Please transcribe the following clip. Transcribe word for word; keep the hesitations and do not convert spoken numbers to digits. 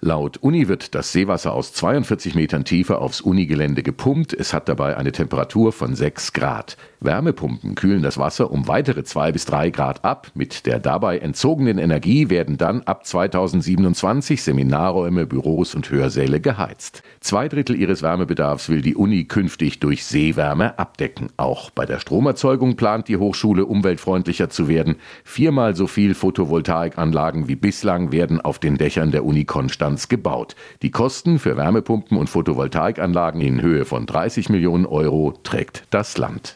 Laut Uni wird das Seewasser aus zweiundvierzig Metern Tiefe aufs Unigelände gepumpt. Es hat dabei eine Temperatur von sechs Grad. Wärmepumpen kühlen das Wasser um weitere zwei bis drei Grad ab. Mit der dabei entzogenen Energie werden dann ab zweitausendsiebenundzwanzig Seminarräume, Büros und Hörsäle geheizt. Zwei Drittel ihres Wärmebedarfs will die Uni künftig durch Seewärme abdecken. Auch bei der Stromerzeugung plant die Hochschule, umweltfreundlicher zu werden. Viermal so viel Photovoltaikanlagen wie bislang werden auf den Dächern der Uni Konstanz gebaut. Die Kosten für Wärmepumpen und Photovoltaikanlagen in Höhe von dreißig Millionen Euro trägt das Land.